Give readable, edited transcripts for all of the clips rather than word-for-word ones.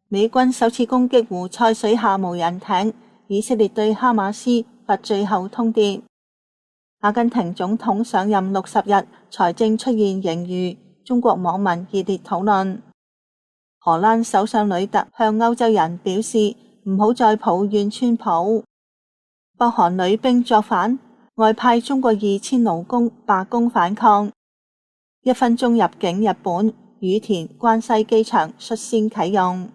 美軍首次攻擊胡塞水下無人艇，以色列對哈馬斯發最後通牒。阿根廷總統上任60日，財政出現盈餘，中國網民熱烈討論。荷蘭首相呂特向歐洲人表示唔好再抱怨川普。北韓女兵作反，外派中國2000勞工罷工反抗。1分鐘入境日本，羽田關西機場率先啟用。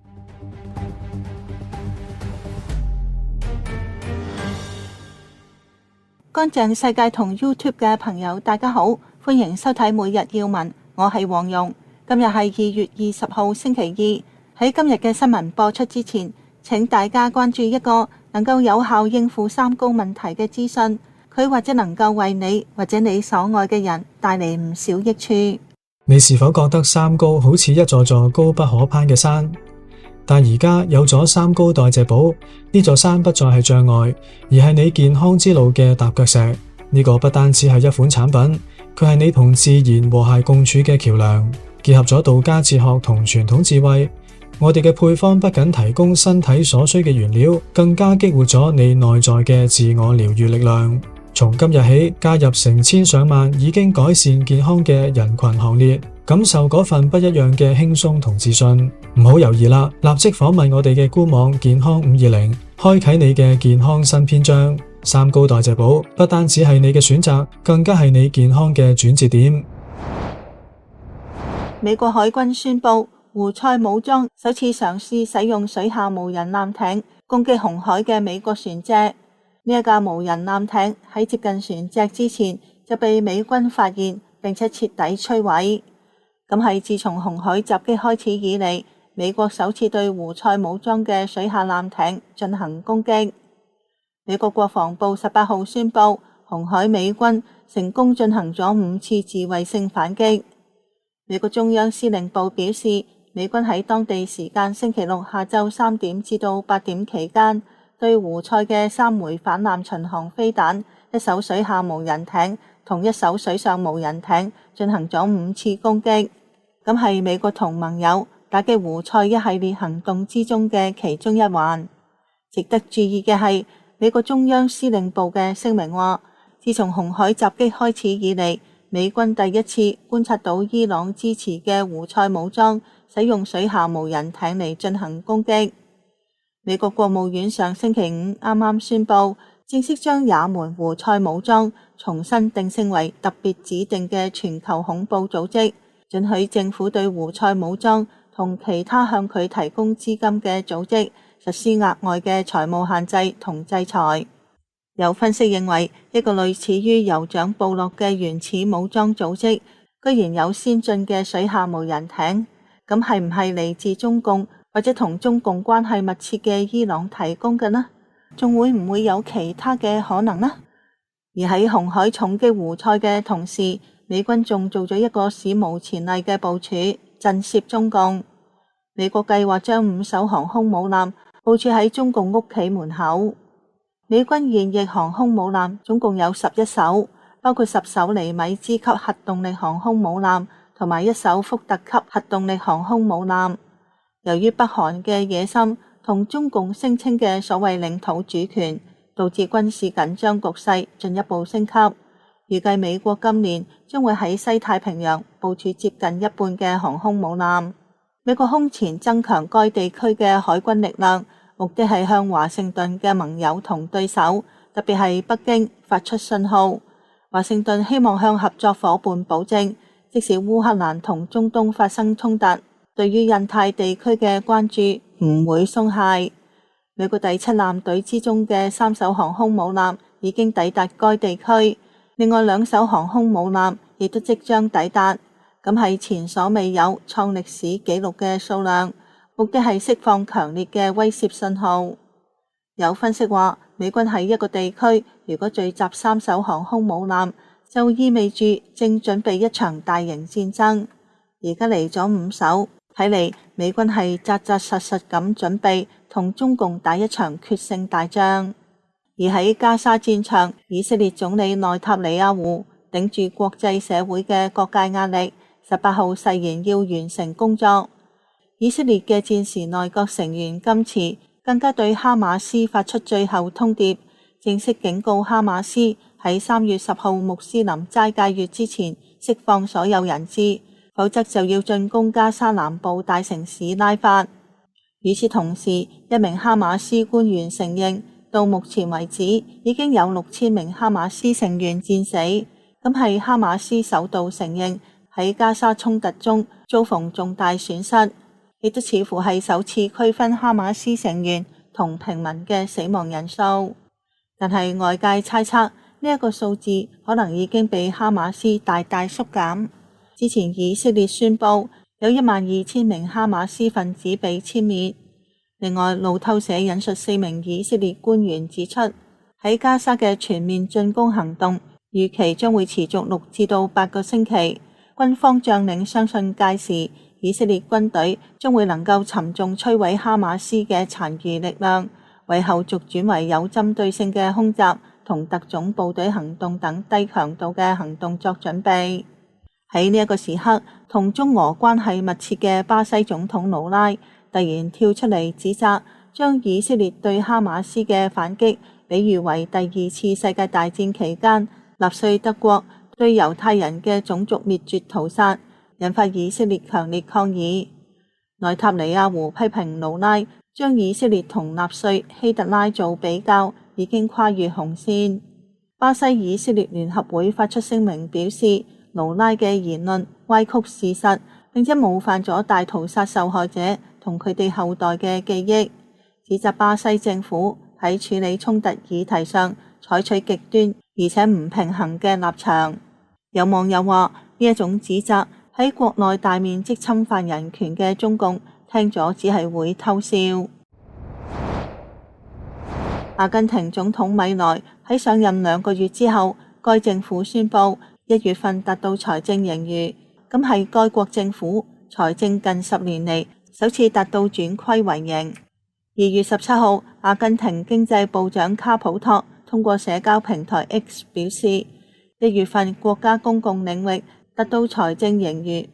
乾淨世界同 YouTube 嘅朋友大家好，歡迎收睇每日要聞，我係黃蓉。今日係2月20號星期二。喺今日嘅新聞播出之前，請大家關注一個能夠有效應付三高問題嘅資訊，佢或者能夠為你或者你所愛嘅人帶嚟唔少益處。 你是否覺得三高好似一座座高不可攀嘅山？但而家有咗三高代謝寶，呢座山不再係障礙，而係你健康之路嘅踏腳石。呢個不單止係一款產品，佢係你同自然和諧共處嘅橋樑，結合咗道家哲學同傳統智慧。我哋嘅配方不僅提供身體所需嘅原料，更加激活咗你內在嘅自我療癒力量。從今日起，加入成千上萬已經改善健康嘅人群行列，感受嗰份不一樣嘅輕鬆同自信。唔好猶豫啦，立即訪問我哋嘅官網健康520，開啟你嘅健康新篇章。三高代謝寶不單只係你嘅選擇，更加係你健康嘅轉折點。 美國海軍宣布，胡塞武裝首次嘗試使用水下無人艦艇攻擊紅海嘅美國船隻。呢一架無人艦艇喺接近船隻之前就被美軍發現並且徹底摧毀。咁係自從紅海襲擊開始以嚟，美國首次對胡塞武裝嘅水下艦艇進行攻擊。美國國防部18號宣布，紅海美軍成功進行咗5次自衛性反擊。美國中央司令部表示，美軍喺當地時間星期六下晝3點至到8點期間，對胡塞嘅3枚反艦巡航飛彈、1艘水下無人艇同1艘水上無人艇進行咗5次攻擊。咁係美國同盟友打擊胡塞一系列行動之中嘅其中一環。值得注意嘅係，美國中央司令部嘅聲明話，自從紅海襲擊開始以嚟，美軍第一次觀察到伊朗支持嘅胡塞武裝使用水下無人艇嚟進行攻擊。美國國務院上星期5啱啱宣布，正式將也門胡塞武裝重新定性為特別指定嘅全球恐怖組織，准許政府對胡塞武裝同其他向佢提供資金嘅組織實施額外嘅財務限制同制裁。有分析認為，一個類似於酋長部落嘅原始武裝組織，居然有先進嘅水下無人艇，咁係唔係嚟自中共或者同中共關係密切嘅伊朗提供嘅呢？仲會唔會有其他嘅可能呢？而喺紅海重擊胡塞嘅同時，美軍仲做咗一個史無前例嘅部署，震懾中共。美國計劃將5艘航空母艦部署喺中共屋企門口。美軍現役航空母艦總共有11艘，包括10艘尼米茲級核動力航空母艦同埋1艘福特級核動力航空母艦。由於北韓嘅野心同中共聲稱嘅所謂領土主權，導致軍事緊張局勢進一步升級。預計美國今年將會喺西太平洋部署接近一半嘅航空母艦。美國空前增強該地區嘅海軍力量，目的係向華盛頓嘅盟友同對手，特別係北京發出信號。華盛頓希望向合作夥伴保證，即使烏克蘭同中東發生衝突，對於印太地區嘅關注唔會鬆懈。美國第7艦隊之中嘅3艘航空母艦已經抵達該地區，另外2艘航空母艦亦都即將抵達，咁係前所未有創歷史紀錄嘅數量，目的係釋放強烈嘅威懾信號。有分析話，美軍喺一個地區如果聚集3艘航空母艦，就意味住正準備一場大型戰爭。而家嚟咗5艘，睇嚟美軍係紮紮實實咁準備同中共打一場決勝大仗。而喺加沙戰場，以色列總理內塔尼亞胡頂住國際社會嘅各界壓力，18號誓言要完成工作。 以色列嘅戰時內閣成員甘茨更加對哈馬斯發出最後通牒，正式警告哈馬斯喺3月10號穆斯林齋戒月之前釋放所有人質，否則就要進攻加沙南部大城市拉法。與此同時，一名哈馬斯官員承認，到目前為止已經有6000名哈馬斯成員戰死，咁係哈馬斯首度承認喺加沙衝突中遭逢重大損失，亦都似乎係首次區分哈馬斯成員同平民嘅死亡人數。但係外界猜測呢一個數字可能已經被哈馬斯大大縮減。之前以色列宣布有12000名哈馬斯分子被殲滅。另外，路透社引述4名以色列官員指出，喺加沙嘅全面進攻行動預期將會持續6至到8個星期。軍方將領相信屆時以色列軍隊將會能夠沉重摧毀哈馬斯嘅殘餘力量，為後續轉為有針對性嘅空襲同特種部隊行動等低強度嘅行動作準備。喺呢一個時刻，同中俄關係密切嘅巴西總統盧拉突然跳出嚟指責，將以色列對哈馬斯嘅反擊比喻為第2次世界大戰期間納粹德國對猶太人嘅種族滅絕屠殺，引發以色列強烈抗議。內塔尼亞胡批評盧拉將以色列同納粹希特拉做比較，已經跨越紅線。巴西以色列聯合會發出聲明表示，盧拉嘅言論歪曲事實，並且冒犯咗大屠殺受害者同佢哋後代嘅記憶，指責巴西政府喺處理衝突議題上採取極端而且唔平衡嘅立場。有網友話，呢一種指責喺國內大面積侵犯人權嘅中共聽咗只係會偷笑。阿根廷總統米萊喺上任2個月之後，該政府宣布1月份達到財政盈餘，咁係該國政府財政近10年嚟首次達到轉虧為盈。2月17號，阿根廷經濟部長卡普托通過社交平台 X 表示，1月份國家公共領域達到財政盈餘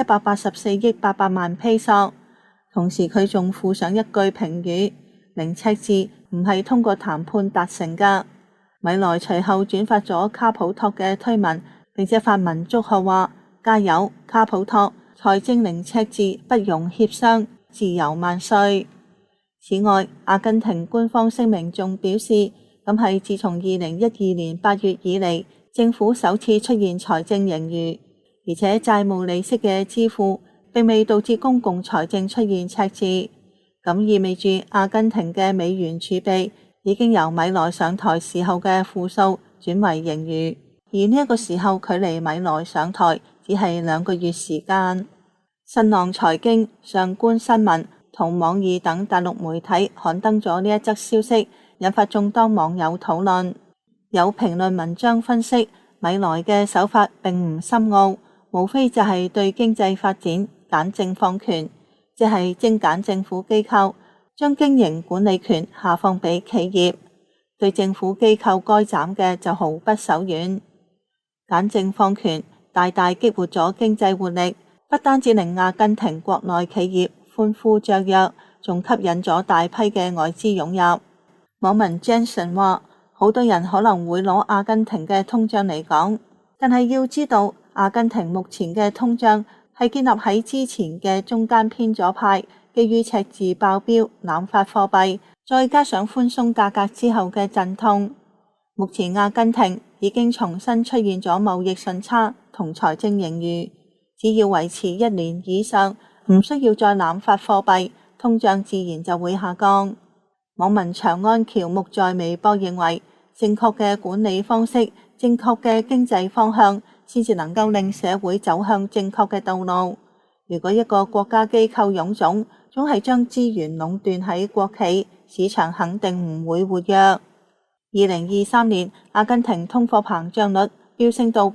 5184億800萬披索。同時佢仲附上一句評語：零赤字唔係通過談判達成㗎。米萊隨後轉發咗卡普托嘅推文，並且發文祝賀話：加油，卡普托！財政零赤字不容協商，自由萬歲。此外，阿根廷官方聲明仲表示，咁係自從2012年8月以嚟，政府首次出現財政盈餘，而且債務利息嘅支付並未導致公共財政出現赤字，咁意味住阿根廷嘅美元儲備已經由米萊上台時候嘅負數轉為盈餘，而呢一個時候距離米萊上台只係2個月時間。新浪財經、上官新聞同網易等大陸媒體刊登咗呢一則消息，引發眾多網友討論。有評論文章分析，米萊嘅手法並唔深奧，無非就係對經濟發展簡政放權，即係精簡政府機構，將經營管理權下放俾企業，對政府機構該斬嘅就毫不手軟。簡政放權大大激活咗經濟活力，不單止令阿根廷國內企業歡呼雀躍，仲吸引咗大批嘅外資湧入。網民 Jensen 話，好多人可能會攞阿根廷嘅通脹嚟講，但係要知道阿根廷目前嘅通脹係建立喺之前嘅中間偏左派基於赤字爆標濫發貨幣，再加上寬鬆價格之後嘅陣痛。目前阿根廷已經重新出現咗貿易順差同財政盈餘，只要維持1年以上，唔需要再濫發貨幣，通脹自然就會下降。網民長安喬木在微博認為，正確嘅管理方式、正確嘅經濟方向，先至能夠令社會走向正確嘅道路。如果一個國家機構臃腫，總係將資源壟斷喺國企，市場肯定唔會活躍。2023年，阿根廷通貨膨脹率飆升到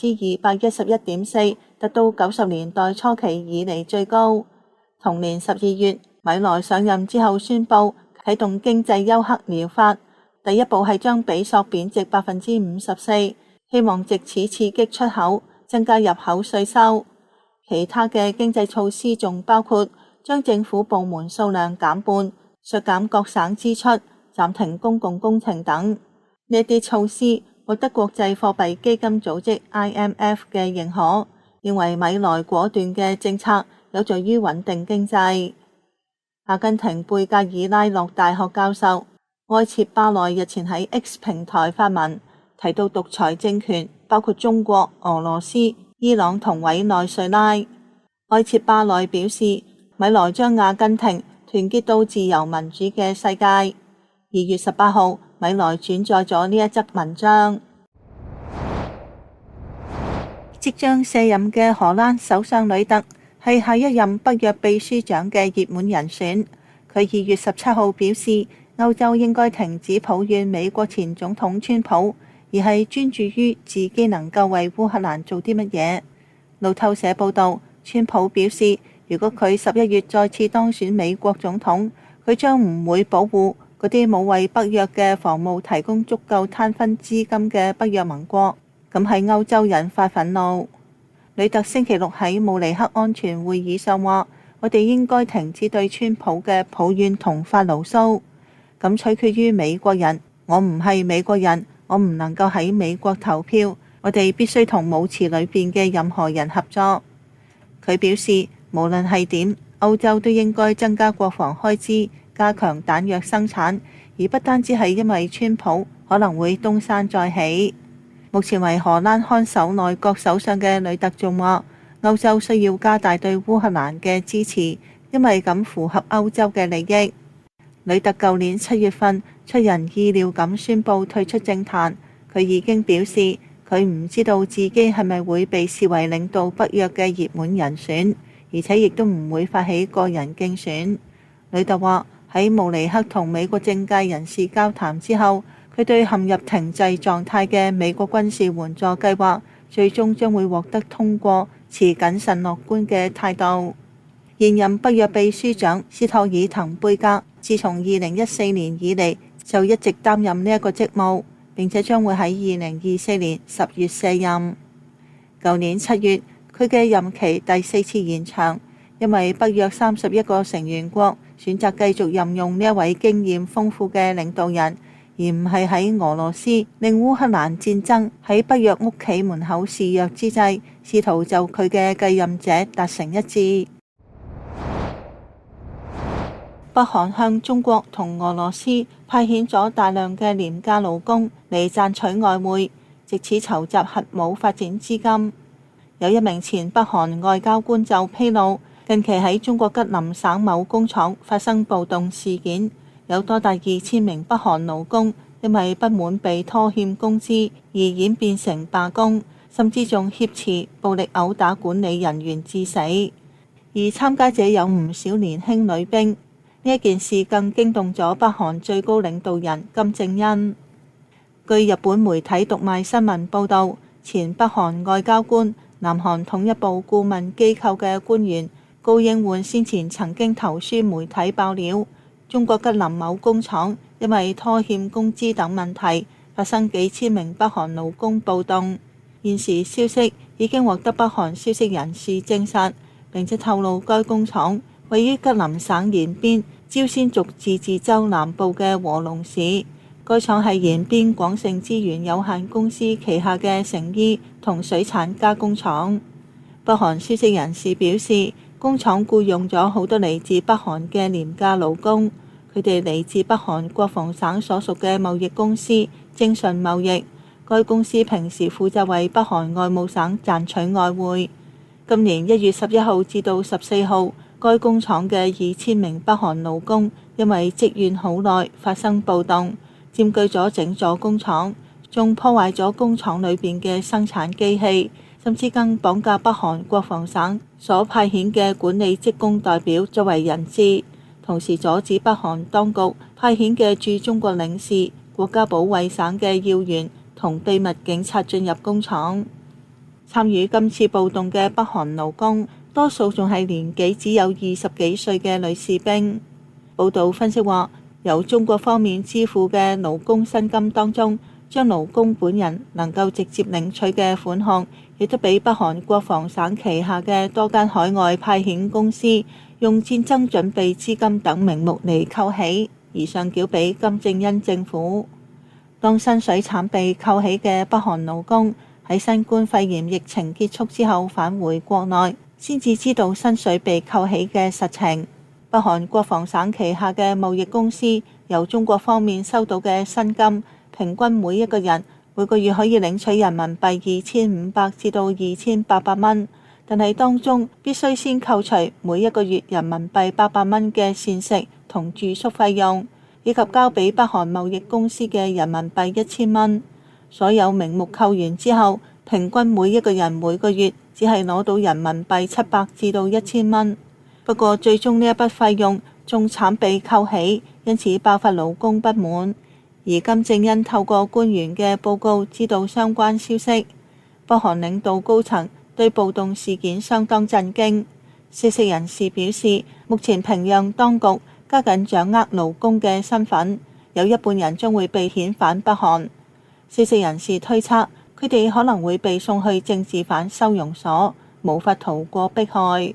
211.4%，達到90年代初期以嚟最高。同年12月，米萊上任之後宣布啟動經濟休克療法，第一步係將比索貶值54%，希望藉此刺激出口，增加入口稅收。其他嘅經濟措施仲包括將政府部門數量減半、削減各省支出、暫停公共工程等。呢啲措施獲得國際貨幣基金組織 IMF 嘅認可，認為米萊果斷嘅政策有助於穩定經濟。阿根廷貝格爾拉諾大學教授埃切巴內日前喺 X 平台發文，提到獨裁政權包括中國、俄羅斯、伊朗同委內瑞拉。埃切巴內表示，米萊將阿根廷團結到自由民主嘅世界。2月18號，米萊轉載咗呢一則文章。即將卸任嘅荷蘭首相呂特係下一任北約秘書長嘅熱門人選。佢2月17號表示，歐洲應該停止抱怨美國前總統川普，而係專注於自己能夠為烏克蘭做啲乜嘢。路透社報道，川普表示，如果佢11月再次當選美國總統，佢將唔會保護嗰啲冇為北約嘅防務提供足夠攤分資金嘅北約盟國，咁喺歐洲引發憤怒。呂特星期六喺慕尼黑安全會議上話，我哋應該停止對川普嘅抱怨同發牢騷，咁取決於美國人。我唔係美國人，我唔能夠喺美國投票，我哋必須同舞池裏邊嘅任何人合作。佢表示，無論係點，歐洲都應該增加國防開支，加強彈藥生產，而不單止係因為川普可能會東山再起。目前為荷蘭看守內閣首相嘅呂特仲話，歐洲需要加大對烏克蘭嘅支持，因為咁符合歐洲嘅利益。呂特舊年7月份出人意料咁宣布退出政壇，佢已經表示佢唔知道自己係咪會被視為領導北約嘅熱門人選，而且亦都唔會發起個人競選。呂特話喺慕尼黑同美國政界人士交談之後，佢對陷入停滯狀態嘅美國軍事援助計劃最終將會獲得通過，持謹慎樂觀嘅態度。現任北約秘書長斯托爾滕貝格自從2014年以嚟就一直擔任呢一個職務，並且將會喺2024年10月卸任。舊年7月，佢嘅任期第4次延長，因為北約31個成員國選擇繼續任用呢一位經驗豐富嘅領導人，而唔係喺俄羅斯令烏克蘭戰爭喺北約屋企門口肆虐之際，試圖就佢嘅繼任者達成一致。北韓向中國同俄羅斯派遣咗大量嘅廉價勞工嚟賺取外匯，藉此籌集核武發展資金。有一名前北韓外交官就披露，近期喺中國吉林省某工廠發生暴動事件，有多達2000名北韓勞工因為不滿被拖欠工資而演變成罷工，甚至仲挾持暴力毆打管理人員致死。而參加者有唔少年輕女兵。呢一件事更驚動咗北韓最高領導人金正恩。據日本媒體讀賣新聞報導，前北韓外交官、南韓統一部顧問機構嘅官員高英煥先前曾經投書媒體爆料，中國吉林某工廠因為拖欠工資等問題，發生幾千名北韓勞工暴動。現時消息已經獲得北韓消息人士證實，並且透露該工廠位於吉林省延邊朝鮮族自治州南部嘅和龍市，該廠係延邊廣盛資源有限公司旗下嘅成衣同水產加工廠。北韓消息人士表示，工廠僱用咗好多嚟自北韓嘅廉價勞工，佢哋嚟自北韓國防省所屬嘅貿易公司正順貿易，該公司平時負責為北韓外務省賺取外匯。今年1月11號至到14號，該工廠嘅2000名北韓勞工因為積怨好耐，發生暴動，佔據咗整座工廠，仲破壞咗工廠裏邊嘅生產機器，甚至更綁架北韓國防省所派遣嘅管理職工代表作為人質，同時阻止北韓當局派遣嘅駐中國領事、國家保衛省嘅要員同秘密警察進入工廠。參與今次暴動嘅北韓勞工多數仲係年紀只有20幾歲嘅女士兵。報道分析話，由中國方面支付嘅勞工薪金當中，將勞工本人能夠直接領取嘅款項，亦都俾北韓國防省旗下嘅多間海外派遣公司用戰爭準備資金等名目嚟扣起，而上繳俾金正恩政府。當薪水慘被扣起嘅北韓勞工喺新冠肺炎疫情結束之後返回國內，先至知道薪水被扣起嘅實情。北韓國防省旗下嘅貿易公司由中國方面收到嘅薪金，平均每一個人每個月可以領取人民幣2500至到2800蚊，但係當中必須先扣除每一個月人民幣800蚊嘅膳食同住宿費用，以及交俾北韓貿易公司嘅人民幣1000蚊。所有名目扣完之後，平均每一個人每個月只係攞到人民幣700至到1000蚊。不過最終呢一筆費用仲慘被扣起，因此爆發勞工不滿。而金正恩透過官員嘅報告知道相關消息，北韓領導高層對暴動事件相當震驚。消息人士表示，目前平壤當局加緊掌握勞工嘅身份，有一半人將會被遣返北韓。消息人士推測，佢哋可能會被送去政治犯收容所，無法逃過迫害。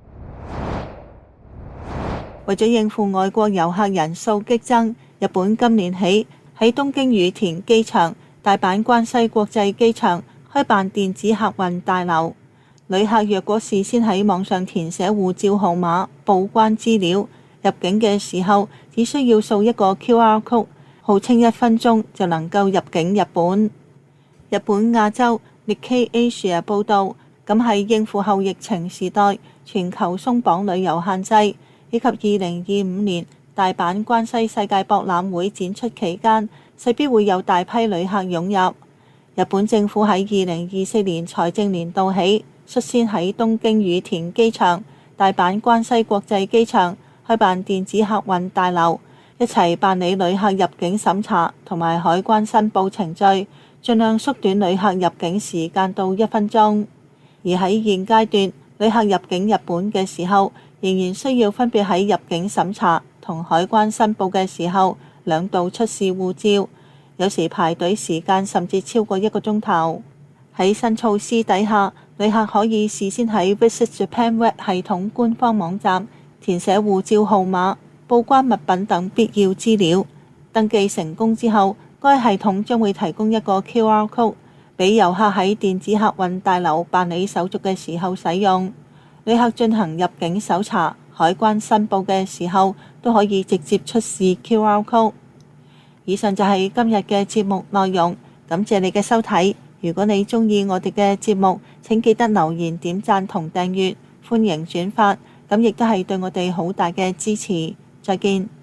為咗應付外國遊客人數激增，日本今年起喺東京羽田機場、大阪關西國際機場開辦電子客運大樓。旅客若果事先喺網上填寫護照號碼、報關資料，入境嘅時候只需要掃一個 QR code， 號稱1分鐘就能夠入境日本。日本亞洲 Nikkei Asia 報導，咁係應付後疫情時代全球鬆綁旅遊限制，以及2025年大阪關西世界博覽會展出期間，勢必會有大批旅客湧入。日本政府喺2024年財政年度起，率先喺東京羽田機場、大阪關西國際機場開辦電子客運大樓，一齊辦理旅客入境審查同埋海關申報程序，盡量縮短旅客入境時間到1分鐘。而喺現階段，旅客入境日本嘅時候，仍然需要分別喺入境審查同海關申報嘅時候兩度出示護照，有時排隊時間甚至超過1個鐘頭。喺新措施底下，旅客可以事先喺 Visit Japan Web 系統官方網站填寫護照號碼、報關物品等必要資料。登記成功之後，該系統將會提供一個 QR code 俾遊客喺電子客運大樓辦理手續嘅時候使用。旅客進行入境搜查、海關申報嘅時候，都可以直接出示 QR code。以上就係今日嘅節目內容，感謝你嘅收睇。如果你鍾意我哋嘅節目，請記得留言、點讚同訂閱，歡迎轉發，咁亦都係對我哋好大嘅支持。再見。